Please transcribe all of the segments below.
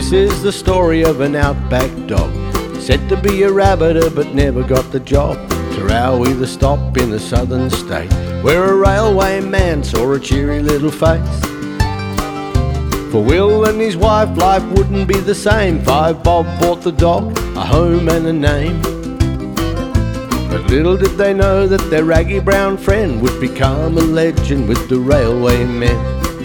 This is the story of an outback dog, said to be a rabbiter but never got the job. Tarawi, the stop in the southern state, where a railway man saw a cheery little face. For Will and his wife, life wouldn't be the same. Five Bob bought the dog a home and a name. But little did they know that their raggy brown friend would become a legend with the railway men.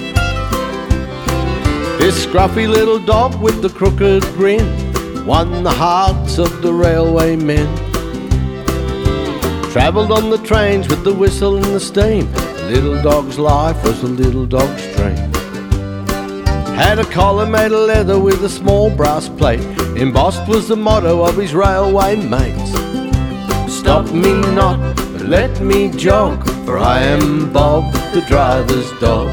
This scruffy little dog with the crooked grin won the hearts of the railway men. Travelled on the trains with the whistle and the steam. The little dog's life was a little dog's dream. Had a collar made of leather with a small brass plate. Embossed was the motto of his railway mates. Stop me not, but let me jog, for I am Bob, the driver's dog.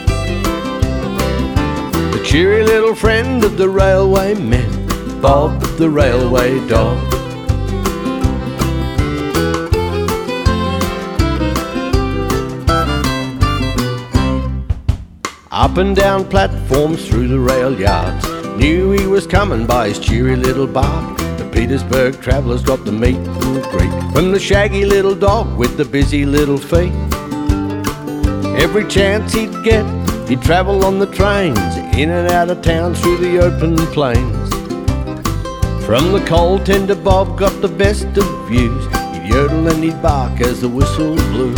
The cheery little friend of the railway men, Bob, the railway dog. Up and down platforms through the rail yards, knew he was coming by his cheery little bark. The Petersburg travellers got the meet and greet from the shaggy little dog with the busy little feet. Every chance he'd get, he'd travel on the trains, in and out of town through the open plains. From the coal tender, Bob got the best of views. He'd yodel and he'd bark as the whistle blew.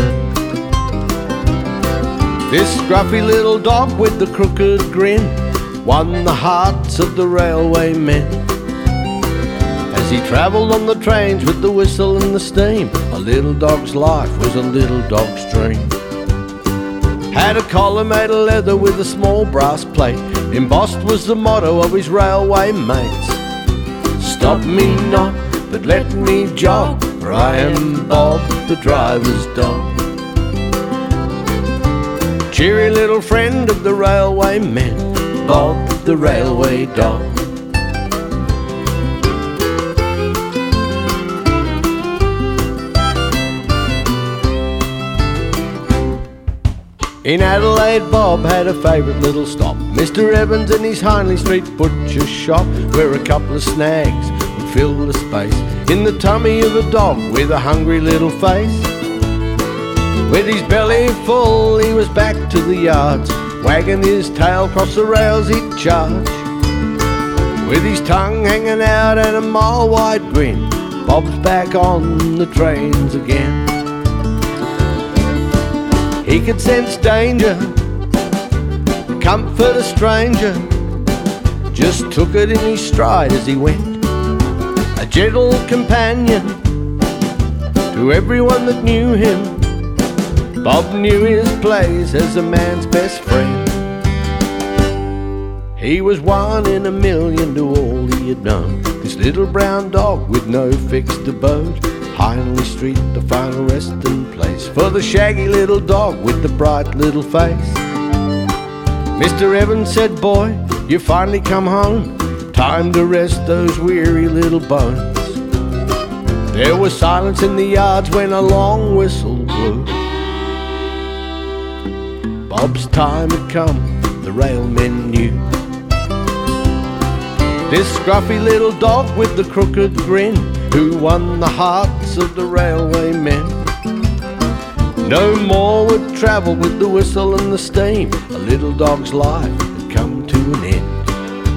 This scruffy little dog with the crooked grin won the hearts of the railway men. As he travelled on the trains with the whistle and the steam, a little dog's life was a little dog's dream. Had a collar made of leather with a small brass plate. Embossed was the motto of his railway mates. Stop me not, but let me jog, for I am Bob, the driver's dog. Cheery little friend of the railway men, Bob, the railway dog. In Adelaide, Bob had a favourite little stop, Mr. Evans and his Hindley Street butcher's shop, where a couple of snags would fill the space in the tummy of a dog with a hungry little face. With his belly full, he was back to the yards, wagging his tail across the rails he'd charge. With his tongue hanging out and a mile-wide grin, Bob's back on the trains again. He could sense danger, comfort a stranger, just took it in his stride as he went. A gentle companion to everyone that knew him, Bob knew his place as a man's best friend. He was one in a million to all he had known, this little brown dog with no fixed abode. Hindley Street, the final resting place for the shaggy little dog with the bright little face. Mr. Evans said, "Boy, you finally come home, time to rest those weary little bones." There was silence in the yards when a long whistle blew. Bob's time had come, the railmen knew. This scruffy little dog with the crooked grin, who won the hearts of the railway men, no more would travel with the whistle and the steam. A little dog's life had come to an end.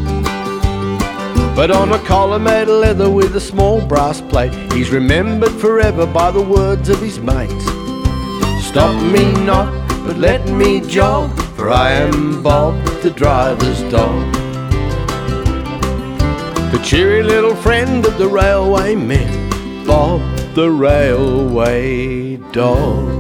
But on a collar made of leather with a small brass plate, he's remembered forever by the words of his mates. Stop me not, but let me jog, for I am Bob, the driver's dog. The cheery little friend of the railway men, Bob, the railway dog.